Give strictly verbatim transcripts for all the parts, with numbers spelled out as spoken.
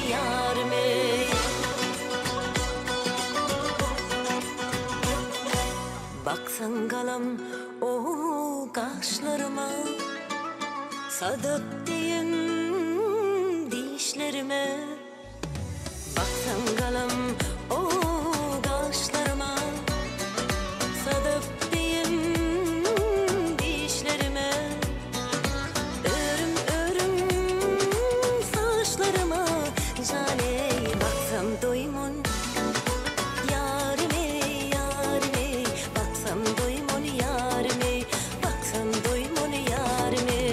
yarime. Baksan kalam o kaşlarıma, sadık deyin dişlerime. Baksan kalam o kaşlarıma, sadık deyin dişlerime. Örüm örüm saçlarıma, cane baksam doymun yarime yarime. Baksam doymun yarime, baksam doymun yarime.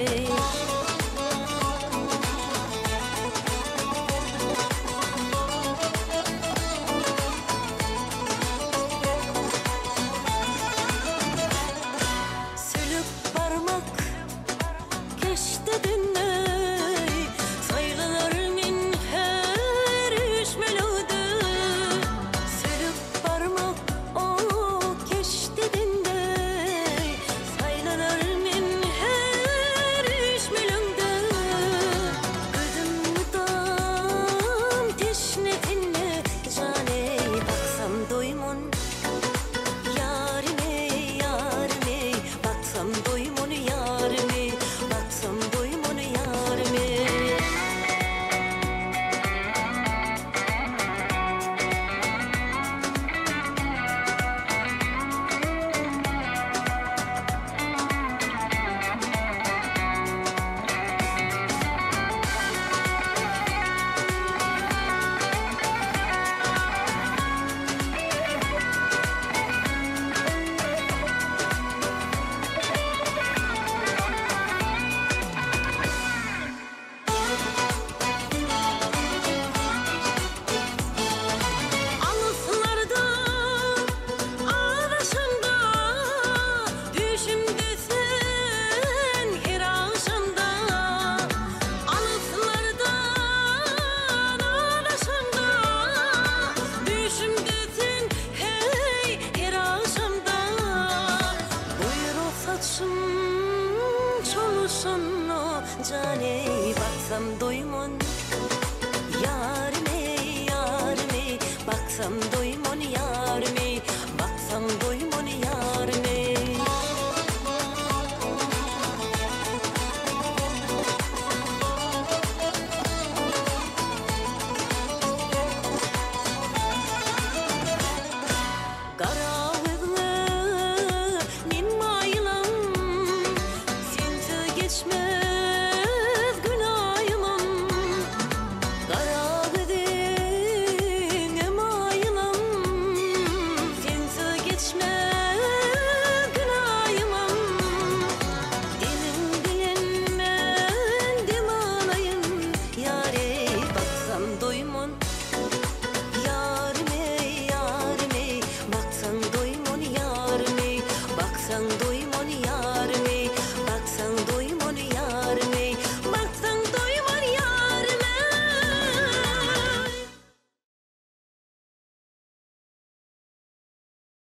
Sülüp parmak keşte dinley, sayılır min her üç melodi. Sülüp parmak o keşte dinley, sayılır min her üç melodi. Gözüm tam teşnetinle, cane baksam doymun yarime yarime. Baksam doymun yarime, baksam doymun yarime. Anıslarda, ağlaşanda, düşümde sen her akşamda. Anıslarda, ağlaşanda, düşümde sen hey her akşamda. Buyur o saçım çoluşanla, cane baksam doymun yarime yarime. Baksam doymun yarime, baksam doymun yarime. Karavızlı nin mayılam, sensiz geçmez günahımım. Karavızın mayılam, sensiz geçmez günahımım. Dilin bilinmen demanayım, yare baksam doymun yarime yarime. Baksan doymun yarime, baksan doymun